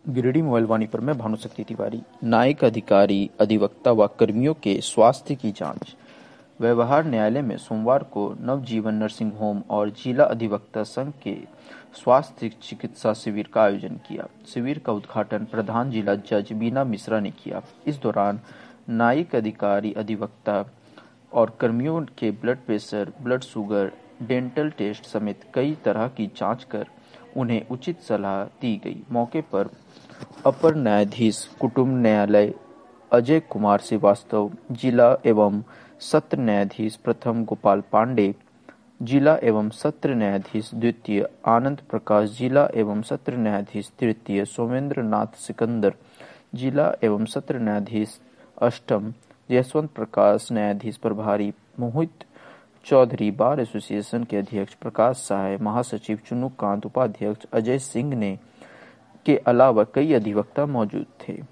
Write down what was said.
Giridih mobile वाणी पर मैं भानुशक्ति तिवारी। न्यायिक अधिकारी, अधिवक्ता व कर्मियों के स्वास्थ्य की जांच। व्यवहार न्यायालय में सोमवार को नवजीवन नर्सिंग होम और जिला अधिवक्ता संघ के स्वास्थ्य चिकित्सा शिविर का आयोजन किया। शिविर का उद्घाटन प्रधान जिला जज बीना मिश्रा ने किया। इस दौरान न्यायिक अधिकारी, अधिवक्ता और कर्मियों के blood pressure, blood sugar, dental test समेत कई तरह की जांच कर उन्हें उचित सलाह दी गई। मौके पर अपर न्यायाधीश कुटुंब न्यायालय अजय कुमार श्रीवास्तव, जिला एवं सत्र न्यायाधीश प्रथम गोपाल पांडे, जिला एवं सत्र न्यायाधीश द्वितीय आनंद प्रकाश, जिला एवं सत्र न्यायाधीश तृतीय सोमेंद्र नाथ सिकंदर, जिला एवं सत्र न्यायाधीश अष्टम यशवंत प्रकाश, न्यायाधीश प्रभारी मोहित चौधरी, बार एसोसिएशन के अध्यक्ष प्रकाश सहाय, महासचिव चुनू कांत, उपाध्यक्ष अजय सिंह ने के अलावा कई अधिवक्ता मौजूद थे।